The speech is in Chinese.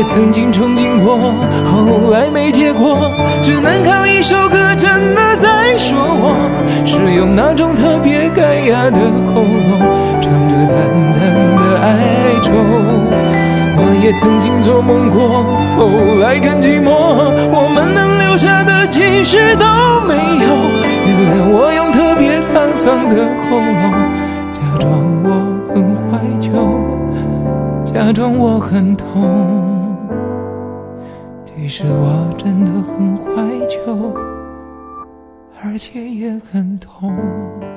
也曾经憧憬过，后来没结果，只能靠一首歌真的在说我，是用那种特别干哑的喉咙唱着淡淡的哀愁。我也曾经做梦过，后来更寂寞，我们能留下的其实都没有，原来我用特别沧桑的喉咙假装我很怀旧，假装我很痛，其实我真的很怀旧，而且也很痛。